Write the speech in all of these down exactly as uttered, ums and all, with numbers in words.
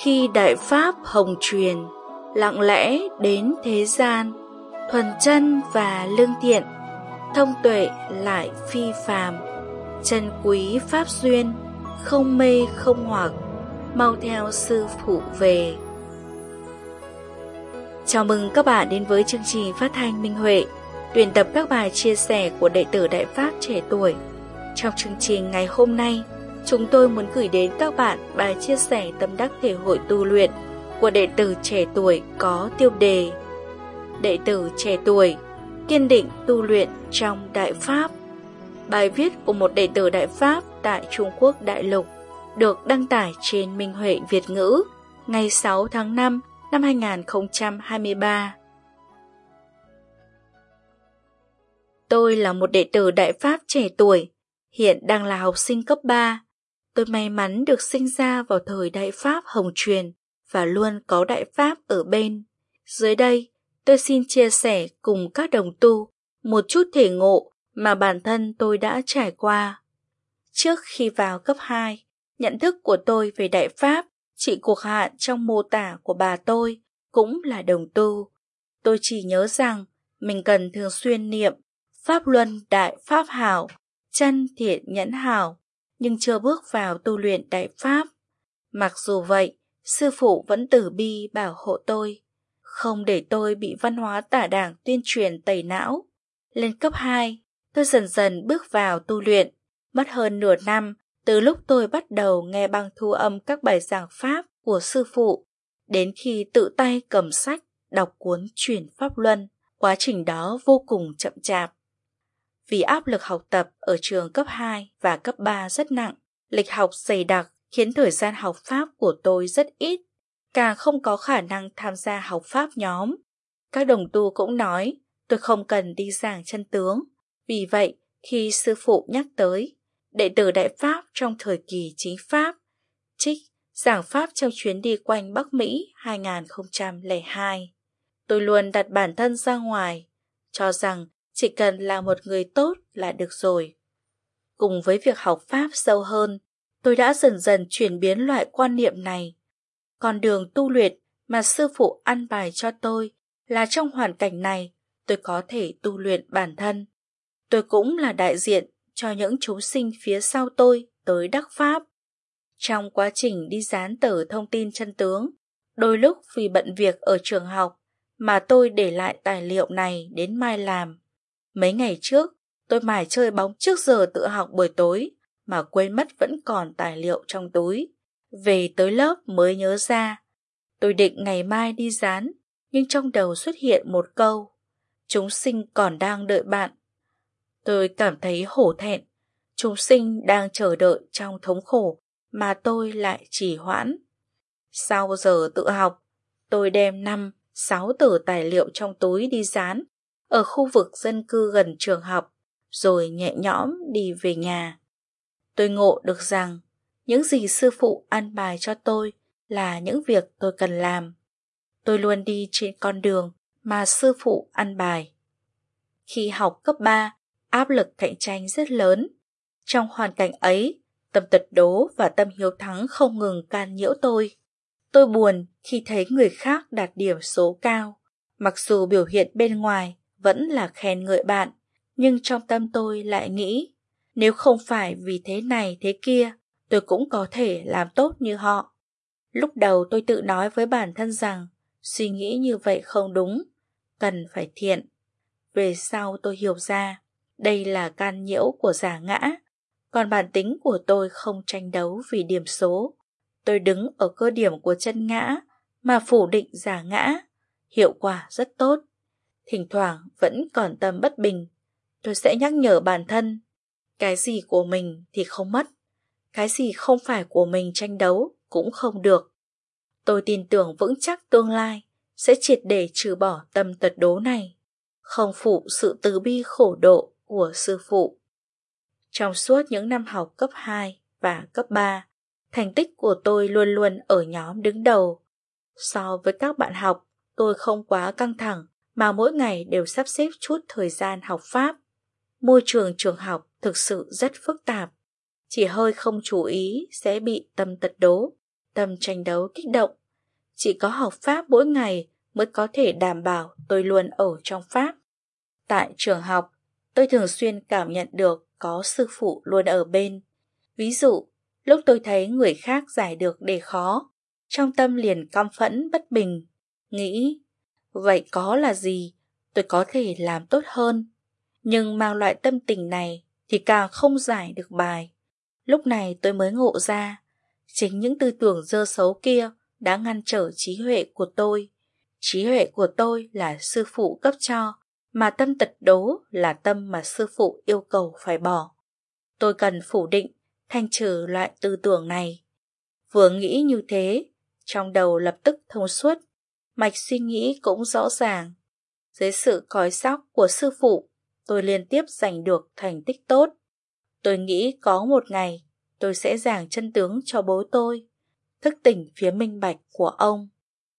Khi Đại Pháp hồng truyền, lặng lẽ đến thế gian, thuần chân và lương thiện, thông tuệ lại phi phàm, chân quý pháp duyên, không mê không hoặc, mau theo sư phụ về. Chào mừng các bạn đến với chương trình phát thanh Minh Huệ, tuyển tập các bài chia sẻ của đệ tử Đại Pháp trẻ tuổi. Trong chương trình ngày hôm nay, chúng tôi muốn gửi đến các bạn bài chia sẻ tâm đắc thể hội tu luyện của đệ tử trẻ tuổi có tiêu đề Đệ tử trẻ tuổi, kiên định tu luyện trong Đại Pháp. Bài viết của một đệ tử Đại Pháp tại Trung Quốc Đại Lục được đăng tải trên Minh Huệ Việt ngữ ngày sáu tháng năm năm hai nghìn không trăm hai mươi ba. Tôi là một đệ tử Đại Pháp trẻ tuổi, hiện đang là học sinh cấp ba. Tôi may mắn được sinh ra vào thời Đại Pháp hồng truyền và luôn có Đại Pháp ở bên. Dưới đây, tôi xin chia sẻ cùng các đồng tu một chút thể ngộ mà bản thân tôi đã trải qua. Trước khi vào cấp hai, nhận thức của tôi về Đại Pháp chỉ cuộc hạn trong mô tả của bà tôi, cũng là đồng tu. Tôi chỉ nhớ rằng mình cần thường xuyên niệm Pháp Luân Đại Pháp Hảo, chân thiện nhẫn hảo, nhưng chưa bước vào tu luyện Đại Pháp. Mặc dù vậy, sư phụ vẫn từ bi bảo hộ tôi, không để tôi bị văn hóa tả đảng tuyên truyền tẩy não. Lên cấp hai, tôi dần dần bước vào tu luyện, mất hơn nửa năm từ lúc tôi bắt đầu nghe băng thu âm các bài giảng Pháp của sư phụ, đến khi tự tay cầm sách, đọc cuốn Chuyển Pháp Luân. Quá trình đó vô cùng chậm chạp. Vì áp lực học tập ở trường cấp hai và cấp ba rất nặng, lịch học dày đặc khiến thời gian học Pháp của tôi rất ít, càng không có khả năng tham gia học Pháp nhóm. Các đồng tu cũng nói tôi không cần đi giảng chân tướng. Vì vậy, khi sư phụ nhắc tới đệ tử Đại Pháp trong thời kỳ chính Pháp, trích giảng Pháp trong chuyến đi quanh Bắc Mỹ hai nghìn không trăm lẻ hai, tôi luôn đặt bản thân ra ngoài, cho rằng chỉ cần là một người tốt là được rồi. Cùng với việc học Pháp sâu hơn, tôi đã dần dần chuyển biến loại quan niệm này. Con đường tu luyện mà sư phụ an bài cho tôi là trong hoàn cảnh này tôi có thể tu luyện bản thân. Tôi cũng là đại diện cho những chúng sinh phía sau tôi tới đắc Pháp. Trong quá trình đi dán tờ thông tin chân tướng, đôi lúc vì bận việc ở trường học mà tôi để lại tài liệu này đến mai làm. Mấy ngày trước, tôi mải chơi bóng trước giờ tự học buổi tối mà quên mất vẫn còn tài liệu trong túi. Về tới lớp mới nhớ ra. Tôi định ngày mai đi dán, nhưng trong đầu xuất hiện một câu: chúng sinh còn đang đợi bạn. Tôi cảm thấy hổ thẹn. Chúng sinh đang chờ đợi trong thống khổ mà tôi lại trì hoãn. Sau giờ tự học, tôi đem năm, sáu tờ tài liệu trong túi đi dán ở khu vực dân cư gần trường học, rồi nhẹ nhõm đi về nhà. Tôi ngộ được rằng những gì sư phụ an bài cho tôi là những việc tôi cần làm. Tôi luôn đi trên con đường mà sư phụ an bài. Khi học cấp ba, áp lực cạnh tranh rất lớn. Trong hoàn cảnh ấy, tâm tật đố và tâm hiếu thắng không ngừng can nhiễu tôi. Tôi buồn khi thấy người khác đạt điểm số cao. Mặc dù biểu hiện bên ngoài vẫn là khen ngợi bạn, nhưng trong tâm tôi lại nghĩ, nếu không phải vì thế này thế kia, tôi cũng có thể làm tốt như họ. Lúc đầu tôi tự nói với bản thân rằng suy nghĩ như vậy không đúng, cần phải thiện. Về sau tôi hiểu ra, đây là can nhiễu của giả ngã, còn bản tính của tôi không tranh đấu vì điểm số. Tôi đứng ở cơ điểm của chân ngã mà phủ định giả ngã, hiệu quả rất tốt. Thỉnh thoảng vẫn còn tâm bất bình, tôi sẽ nhắc nhở bản thân, cái gì của mình thì không mất, cái gì không phải của mình tranh đấu cũng không được. Tôi tin tưởng vững chắc tương lai sẽ triệt để trừ bỏ tâm tật đố này, không phụ sự từ bi khổ độ của sư phụ. Trong suốt những năm học cấp hai và cấp ba, thành tích của tôi luôn luôn ở nhóm đứng đầu. So với các bạn học, tôi không quá căng thẳng mà mỗi ngày đều sắp xếp chút thời gian học Pháp. Môi trường trường học thực sự rất phức tạp, chỉ hơi không chú ý sẽ bị tâm tật đố. tâm tranh đấu kích động. Chỉ có học Pháp mỗi ngày mới có thể đảm bảo tôi luôn ở trong Pháp. Tại trường học, tôi thường xuyên cảm nhận được có sư phụ luôn ở bên. Ví dụ, lúc tôi thấy người khác giải được đề khó, trong tâm liền căm phẫn bất bình, nghĩ, vậy có là gì, tôi có thể làm tốt hơn. Nhưng mang loại tâm tình này thì càng không giải được bài. Lúc này tôi mới ngộ ra, chính những tư tưởng dơ xấu kia đã ngăn trở trí huệ của tôi. Trí huệ của tôi là sư phụ cấp cho, mà tâm tật đố là tâm mà sư phụ yêu cầu phải bỏ. Tôi cần phủ định, thanh trừ loại tư tưởng này. Vừa nghĩ như thế, trong đầu lập tức thông suốt, mạch suy nghĩ cũng rõ ràng. Dưới sự cói sóc của sư phụ, tôi liên tiếp giành được thành tích tốt. Tôi nghĩ có một ngày, tôi sẽ giảng chân tướng cho bố tôi, thức tỉnh phía minh bạch của ông.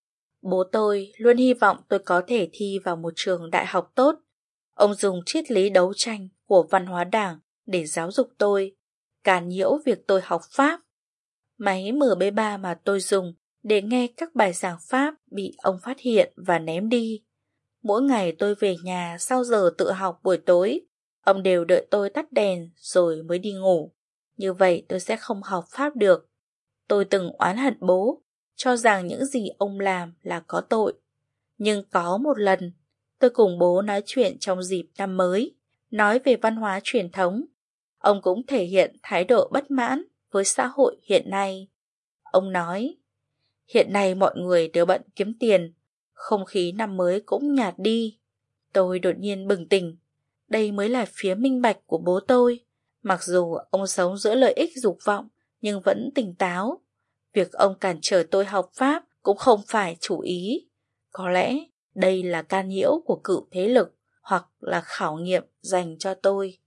Bố tôi luôn hy vọng tôi có thể thi vào một trường đại học tốt. Ông dùng triết lý đấu tranh của văn hóa đảng để giáo dục tôi, cản nhiễu việc tôi học Pháp. Máy em pê ba mà tôi dùng để nghe các bài giảng Pháp bị ông phát hiện và ném đi. Mỗi ngày tôi về nhà sau giờ tự học buổi tối, ông đều đợi tôi tắt đèn rồi mới đi ngủ. Như vậy tôi sẽ không học Pháp được. Tôi từng oán hận bố, cho rằng những gì ông làm là có tội. Nhưng có một lần, tôi cùng bố nói chuyện trong dịp năm mới, nói về văn hóa truyền thống. Ông cũng thể hiện thái độ bất mãn với xã hội hiện nay. Ông nói, hiện nay mọi người đều bận kiếm tiền, không khí năm mới cũng nhạt đi. Tôi đột nhiên bừng tỉnh, đây mới là phía minh bạch của bố tôi. Mặc dù ông sống giữa lợi ích dục vọng, nhưng vẫn tỉnh táo. Việc ông cản trở tôi học Pháp cũng không phải chủ ý. Có lẽ đây là can nhiễu của cựu thế lực hoặc là khảo nghiệm dành cho tôi.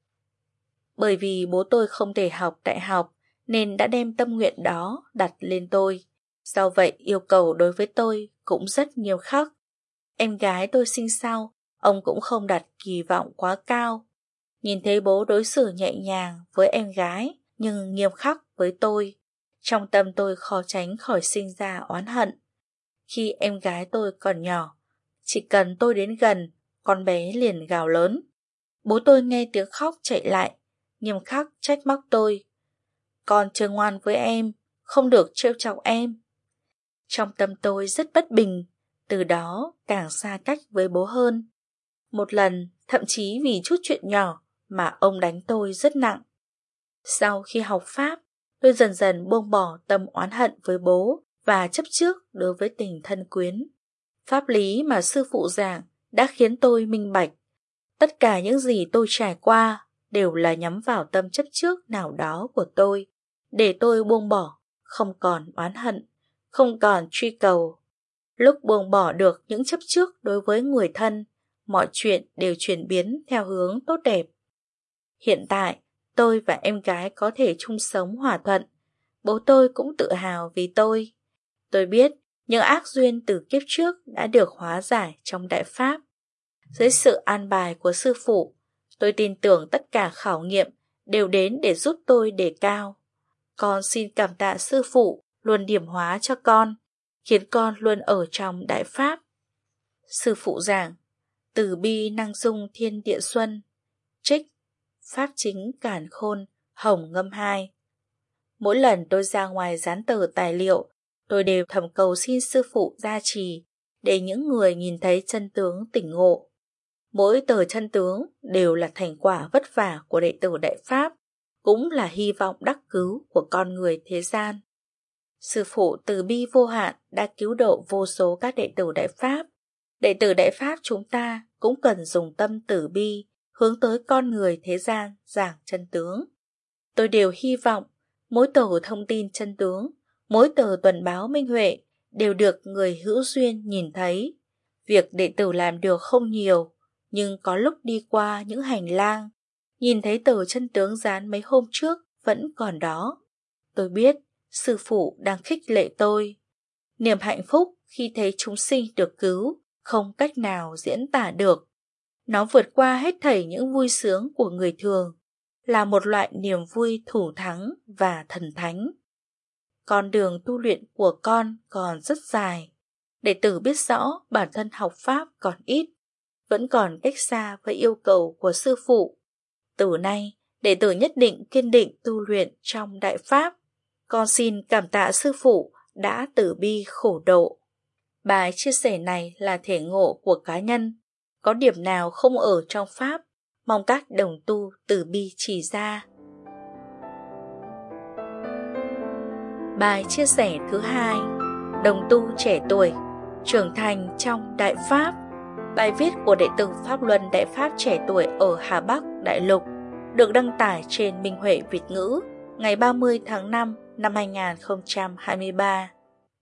Bởi vì bố tôi không thể học đại học nên đã đem tâm nguyện đó đặt lên tôi. Do vậy yêu cầu đối với tôi cũng rất nghiêm khắc. Em gái tôi sinh sau, ông cũng không đặt kỳ vọng quá cao. Nhìn thấy bố đối xử nhẹ nhàng với em gái nhưng nghiêm khắc với tôi, trong tâm tôi khó tránh khỏi sinh ra oán hận. Khi em gái tôi còn nhỏ, chỉ cần tôi đến gần, con bé liền gào lớn. Bố tôi nghe tiếng khóc chạy lại, nghiêm khắc trách móc tôi. Con chưa ngoan với em, không được trêu chọc em. Trong tâm tôi rất bất bình, từ đó càng xa cách với bố hơn. Một lần, thậm chí vì chút chuyện nhỏ mà ông đánh tôi rất nặng. Sau khi học Pháp, tôi dần dần buông bỏ tâm oán hận với bố và chấp trước đối với tình thân quyến. Pháp lý mà sư phụ giảng đã khiến tôi minh bạch. Tất cả những gì tôi trải qua đều là nhắm vào tâm chấp trước nào đó của tôi, để tôi buông bỏ, không còn oán hận, không còn truy cầu. Lúc buông bỏ được những chấp trước đối với người thân, mọi chuyện đều chuyển biến theo hướng tốt đẹp. Hiện tại, tôi và em gái có thể chung sống hòa thuận. Bố tôi cũng tự hào vì tôi. Tôi biết những ác duyên từ kiếp trước đã được hóa giải trong Đại Pháp. Dưới sự an bài của sư phụ, tôi tin tưởng tất cả khảo nghiệm đều đến để giúp tôi đề cao. Con xin cảm tạ sư phụ luôn điểm hóa cho con, khiến con luôn ở trong Đại Pháp. Sư phụ giảng, từ bi năng dung thiên địa xuân, trích, Pháp chính cản khôn, hồng ngâm hai. Mỗi lần tôi ra ngoài dán tờ tài liệu, tôi đều thầm cầu xin sư phụ gia trì để những người nhìn thấy chân tướng tỉnh ngộ. Mỗi tờ chân tướng đều là thành quả vất vả của đệ tử Đại Pháp, cũng là hy vọng đắc cứu của con người thế gian. Sư phụ từ bi vô hạn đã cứu độ vô số các đệ tử Đại Pháp. Đệ tử Đại Pháp chúng ta cũng cần dùng tâm từ bi hướng tới con người thế gian giảng chân tướng. Tôi đều hy vọng mỗi tờ thông tin chân tướng, mỗi tờ tuần báo minh huệ đều được người hữu duyên nhìn thấy. Việc đệ tử làm được không nhiều, nhưng có lúc đi qua những hành lang, nhìn thấy tờ chân tướng dán mấy hôm trước vẫn còn đó. Tôi biết sư phụ đang khích lệ tôi. Niềm hạnh phúc khi thấy chúng sinh được cứu không cách nào diễn tả được. Nó vượt qua hết thảy những vui sướng của người thường, là một loại niềm vui thủ thắng và thần thánh. con đường tu luyện của con còn rất dài. Đệ tử biết rõ bản thân học Pháp còn ít, vẫn còn cách xa với yêu cầu của sư phụ. Từ nay, đệ tử nhất định kiên định tu luyện trong Đại Pháp. Con xin cảm tạ sư phụ đã từ bi khổ độ. Bài chia sẻ này là thể ngộ của cá nhân. Có điểm nào không ở trong Pháp, mong các đồng tu từ bi chỉ ra. Bài chia sẻ thứ hai, đồng tu trẻ tuổi, trưởng thành trong Đại Pháp. Bài viết của đệ tử Pháp Luân Đại Pháp trẻ tuổi ở Hà Bắc, Đại Lục được đăng tải trên Minh Huệ Việt ngữ ngày ba mươi tháng năm năm hai nghìn không trăm hai mươi ba.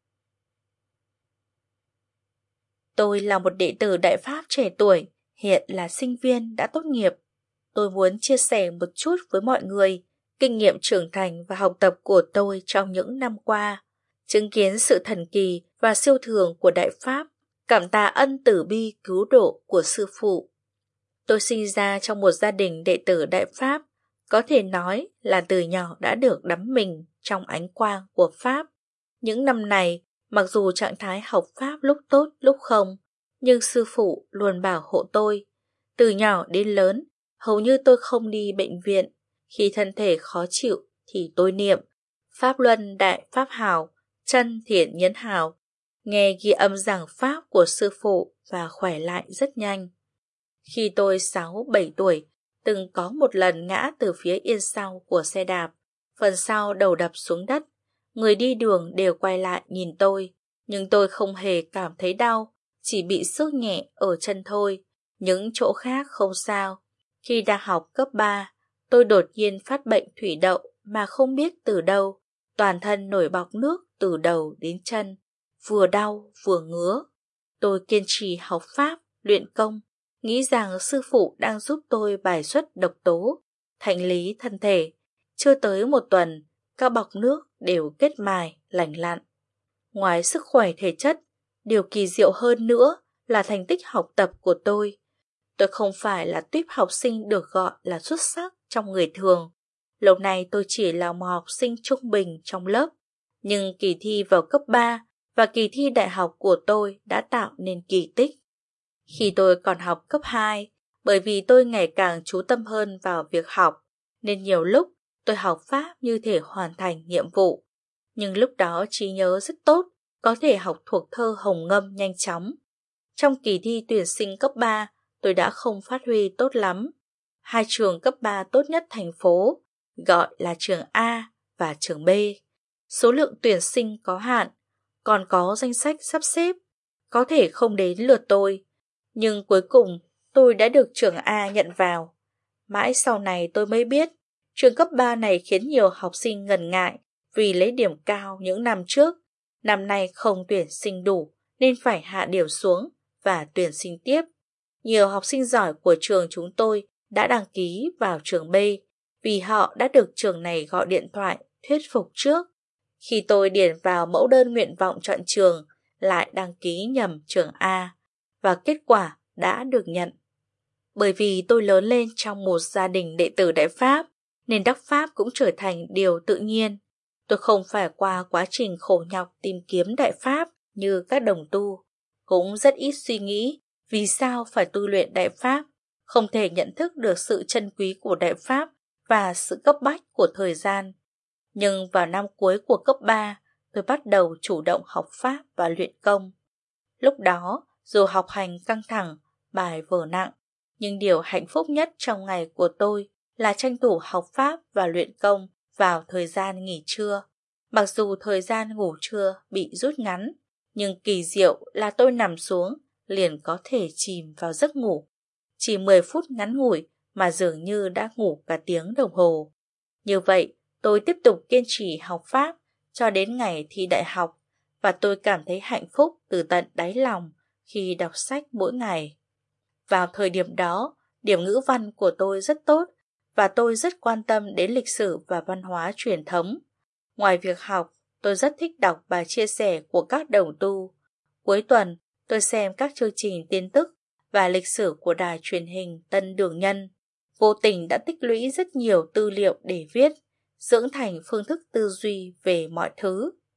Tôi là một đệ tử Đại Pháp trẻ tuổi, hiện là sinh viên đã tốt nghiệp. Tôi muốn chia sẻ một chút với mọi người kinh nghiệm trưởng thành và học tập của tôi trong những năm qua, chứng kiến sự thần kỳ và siêu thường của Đại Pháp, cảm tạ ân tử bi cứu độ của sư phụ. Tôi sinh ra trong một gia đình đệ tử Đại Pháp, có thể nói là từ nhỏ đã được đắm mình trong ánh quang của Pháp. Những năm này, mặc dù trạng thái học Pháp lúc tốt lúc không, nhưng sư phụ luôn bảo hộ tôi. Từ nhỏ đến lớn, hầu như tôi không đi bệnh viện. Khi thân thể khó chịu thì tôi niệm Pháp Luân Đại Pháp Hảo, chân thiện nhấn hảo, nghe ghi âm giảng Pháp của sư phụ và khỏe lại rất nhanh. Khi tôi sáu bảy tuổi, từng có một lần ngã từ phía yên sau của xe đạp, phần sau đầu đập xuống đất. Người đi đường đều quay lại nhìn tôi, nhưng tôi không hề cảm thấy đau, chỉ bị xước nhẹ ở chân thôi, những chỗ khác không sao. Khi đang học cấp ba, tôi đột nhiên phát bệnh thủy đậu mà không biết từ đâu, toàn thân nổi bọt nước từ đầu đến chân, vừa đau vừa ngứa. Tôi kiên trì học Pháp, luyện công, nghĩ rằng sư phụ đang giúp tôi bài xuất độc tố, thanh lý thân thể. Chưa tới một tuần, các bọt nước đều kết mài, lành lặn. Ngoài sức khỏe thể chất, điều kỳ diệu hơn nữa là thành tích học tập của tôi. Tôi không phải là tuýp học sinh được gọi là xuất sắc trong người thường. Lâu nay tôi chỉ là một học sinh trung bình trong lớp. Nhưng kỳ thi vào cấp ba và kỳ thi đại học của tôi đã tạo nên kỳ tích. Khi tôi còn học cấp hai, bởi vì tôi ngày càng chú tâm hơn vào việc học, nên nhiều lúc tôi học Pháp như thể hoàn thành nhiệm vụ. Nhưng lúc đó trí nhớ rất tốt, có thể học thuộc thơ Hồng Ngâm nhanh chóng. Trong kỳ thi tuyển sinh cấp ba, tôi đã không phát huy tốt lắm. Hai trường cấp ba tốt nhất thành phố, gọi là trường A và trường B. Số lượng tuyển sinh có hạn, còn có danh sách sắp xếp, có thể không đến lượt tôi. Nhưng cuối cùng tôi đã được trường A nhận vào. Mãi sau này tôi mới biết, trường cấp ba này khiến nhiều học sinh ngần ngại vì lấy điểm cao những năm trước. Năm nay không tuyển sinh đủ nên phải hạ điểm xuống và tuyển sinh tiếp. Nhiều học sinh giỏi của trường chúng tôi đã đăng ký vào trường B vì họ đã được trường này gọi điện thoại thuyết phục trước. Khi tôi điền vào mẫu đơn nguyện vọng chọn trường, lại đăng ký nhầm trường A và kết quả đã được nhận. Bởi vì tôi lớn lên trong một gia đình đệ tử Đại Pháp nên đắc Pháp cũng trở thành điều tự nhiên. Tôi không phải qua quá trình khổ nhọc tìm kiếm Đại Pháp như các đồng tu, cũng rất ít suy nghĩ vì sao phải tu luyện Đại Pháp, không thể nhận thức được sự chân quý của Đại Pháp và sự cấp bách của thời gian. Nhưng vào năm cuối của cấp ba, tôi bắt đầu chủ động học Pháp và luyện công. Lúc đó, dù học hành căng thẳng, bài vở nặng, nhưng điều hạnh phúc nhất trong ngày của tôi là tranh thủ học Pháp và luyện công vào thời gian nghỉ trưa. Mặc dù thời gian ngủ trưa bị rút ngắn, nhưng kỳ diệu là tôi nằm xuống liền có thể chìm vào giấc ngủ. Chỉ mười phút ngắn ngủi mà dường như đã ngủ cả tiếng đồng hồ. Như vậy, tôi tiếp tục kiên trì học Pháp cho đến ngày thi đại học và tôi cảm thấy hạnh phúc từ tận đáy lòng khi đọc sách mỗi ngày. Vào thời điểm đó, điểm ngữ văn của tôi rất tốt và tôi rất quan tâm đến lịch sử và văn hóa truyền thống. Ngoài việc học, tôi rất thích đọc bài chia sẻ của các đồng tu. Cuối tuần, tôi xem các chương trình tin tức và lịch sử của đài truyền hình Tân Đường Nhân. Vô tình đã tích lũy rất nhiều tư liệu để viết, dưỡng thành phương thức tư duy về mọi thứ.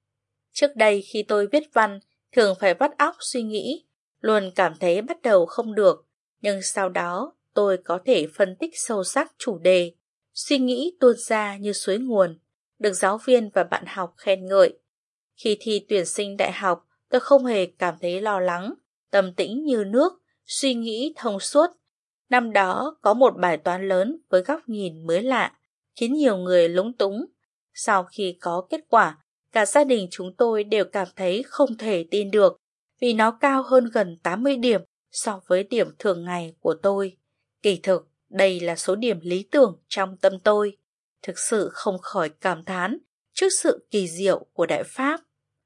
Trước đây khi tôi viết văn, thường phải vắt óc suy nghĩ, luôn cảm thấy bắt đầu không được, nhưng sau đó tôi có thể phân tích sâu sắc chủ đề, suy nghĩ tuôn ra như suối nguồn, được giáo viên và bạn học khen ngợi. Khi thi tuyển sinh đại học, tôi không hề cảm thấy lo lắng, tâm tĩnh như nước, suy nghĩ thông suốt. Năm đó có một bài toán lớn với góc nhìn mới lạ, khiến nhiều người lúng túng. Sau khi có kết quả, cả gia đình chúng tôi đều cảm thấy không thể tin được, vì nó cao hơn gần tám mươi điểm so với điểm thường ngày của tôi. Kỳ thực, đây là số điểm lý tưởng trong tâm tôi. Thực sự không khỏi cảm thán trước sự kỳ diệu của Đại Pháp.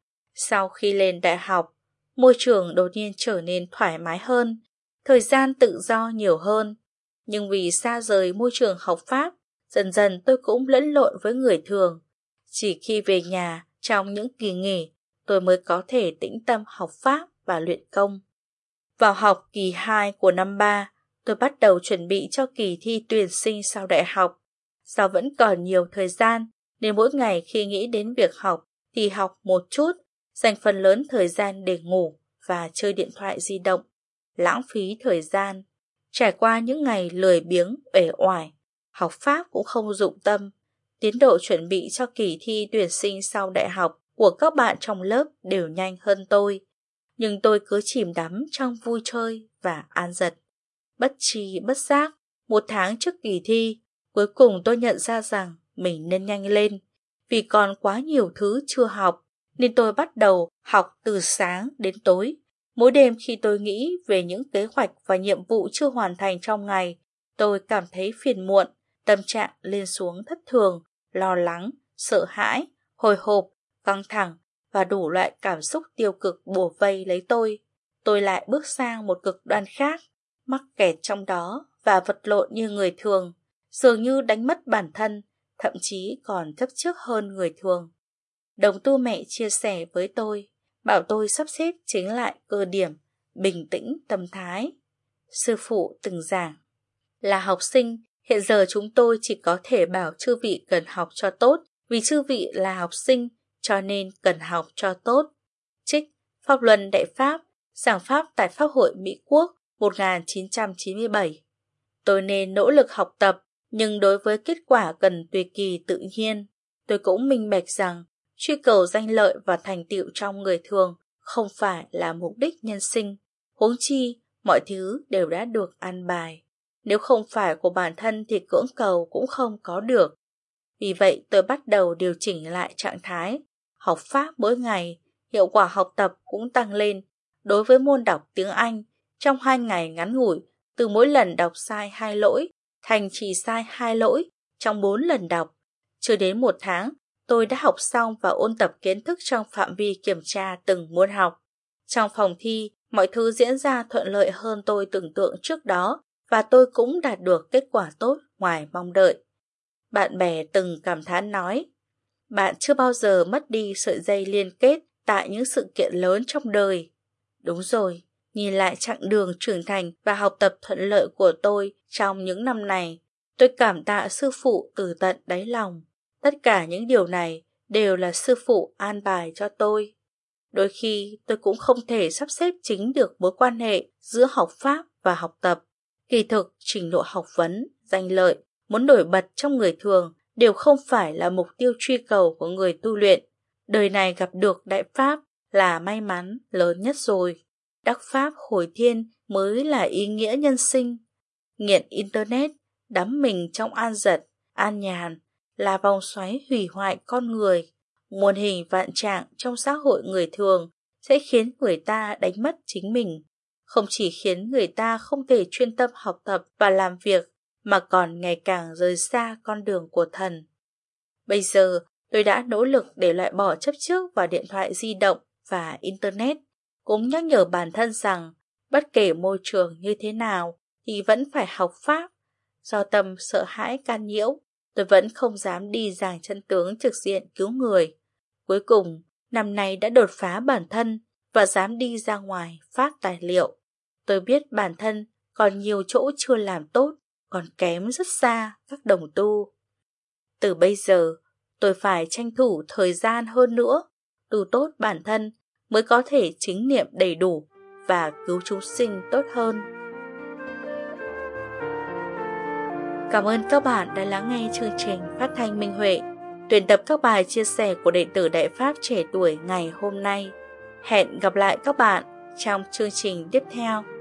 Sau khi lên đại học, môi trường đột nhiên trở nên thoải mái hơn, thời gian tự do nhiều hơn. Nhưng vì xa rời môi trường học Pháp, dần dần tôi cũng lẫn lộn với người thường. Chỉ khi về nhà trong những kỳ nghỉ, tôi mới có thể tĩnh tâm học Pháp và luyện công. Vào học kỳ hai của năm ba, tôi bắt đầu chuẩn bị cho kỳ thi tuyển sinh sau đại học. Do vẫn còn nhiều thời gian, nên mỗi ngày khi nghĩ đến việc học thì học một chút, dành phần lớn thời gian để ngủ và chơi điện thoại di động, lãng phí thời gian. Trải qua những ngày lười biếng, uể oải, học Pháp cũng không dụng tâm. Tiến độ chuẩn bị cho kỳ thi tuyển sinh sau đại học của các bạn trong lớp đều nhanh hơn tôi. Nhưng tôi cứ chìm đắm trong vui chơi và an dật. Bất tri bất giác, một tháng trước kỳ thi, cuối cùng tôi nhận ra rằng mình nên nhanh lên. Vì còn quá nhiều thứ chưa học, nên tôi bắt đầu học từ sáng đến tối. Mỗi đêm khi tôi nghĩ về những kế hoạch và nhiệm vụ chưa hoàn thành trong ngày, tôi cảm thấy phiền muộn, tâm trạng lên xuống thất thường, lo lắng, sợ hãi, hồi hộp, căng thẳng và đủ loại cảm xúc tiêu cực bủa vây lấy tôi. Tôi lại bước sang một cực đoan khác, mắc kẹt trong đó và vật lộn như người thường, dường như đánh mất bản thân, thậm chí còn chấp trước hơn người thường. Đồng tu mẹ chia sẻ với tôi, bảo tôi sắp xếp chính lại cơ điểm, bình tĩnh tâm thái. Sư phụ từng giảng, là học sinh, hiện giờ chúng tôi chỉ có thể bảo chư vị cần học cho tốt, vì chư vị là học sinh, cho nên cần học cho tốt. Trích Pháp Luân Đại Pháp, giảng pháp tại Pháp hội Mỹ Quốc một nghìn chín trăm chín mươi bảy. Tôi nên nỗ lực học tập, nhưng đối với kết quả cần tùy kỳ tự nhiên. Tôi cũng minh bạch rằng truy cầu danh lợi và thành tựu trong người thường không phải là mục đích nhân sinh. Huống chi, mọi thứ đều đã được an bài. Nếu không phải của bản thân thì cưỡng cầu cũng không có được. Vì vậy tôi bắt đầu điều chỉnh lại trạng thái. Học Pháp mỗi ngày, hiệu quả học tập cũng tăng lên. Đối với môn đọc tiếng Anh, trong hai ngày ngắn ngủi, từ mỗi lần đọc sai hai lỗi, thành chỉ sai hai lỗi trong bốn lần đọc. Chưa đến một tháng, tôi đã học xong và ôn tập kiến thức trong phạm vi kiểm tra từng môn học. Trong phòng thi, mọi thứ diễn ra thuận lợi hơn tôi tưởng tượng trước đó và tôi cũng đạt được kết quả tốt ngoài mong đợi. Bạn bè từng cảm thán nói, bạn chưa bao giờ mất đi sợi dây liên kết tại những sự kiện lớn trong đời. Đúng rồi, nhìn lại chặng đường trưởng thành và học tập thuận lợi của tôi trong những năm này, tôi cảm tạ sư phụ từ tận đáy lòng. Tất cả những điều này đều là sư phụ an bài cho tôi. Đôi khi tôi cũng không thể sắp xếp chính được mối quan hệ giữa học Pháp và học tập. Kỳ thực, trình độ học vấn, danh lợi, muốn nổi bật trong người thường đều không phải là mục tiêu truy cầu của người tu luyện. Đời này gặp được Đại Pháp là may mắn lớn nhất rồi. Đắc Pháp hồi thiên mới là ý nghĩa nhân sinh. Nghiện Internet, đắm mình trong an dật, an nhàn là vòng xoáy hủy hoại con người. Muôn hình vạn trạng trong xã hội người thường sẽ khiến người ta đánh mất chính mình. Không chỉ khiến người ta không thể chuyên tâm học tập và làm việc, mà còn ngày càng rời xa con đường của thần. Bây giờ, tôi đã nỗ lực để loại bỏ chấp trước vào điện thoại di động và Internet, cũng nhắc nhở bản thân rằng bất kể môi trường như thế nào thì vẫn phải học Pháp. Do tâm sợ hãi can nhiễu, tôi vẫn không dám đi giảng chân tướng trực diện cứu người. Cuối cùng, năm nay đã đột phá bản thân và dám đi ra ngoài phát tài liệu. Tôi biết bản thân còn nhiều chỗ chưa làm tốt, còn kém rất xa các đồng tu. Từ bây giờ, tôi phải tranh thủ thời gian hơn nữa, tu tốt bản thân mới có thể chính niệm đầy đủ và cứu chúng sinh tốt hơn. Cảm ơn các bạn đã lắng nghe chương trình phát thanh Minh Huệ, tuyển tập các bài chia sẻ của đệ tử Đại Pháp trẻ tuổi ngày hôm nay. Hẹn gặp lại các bạn trong chương trình tiếp theo.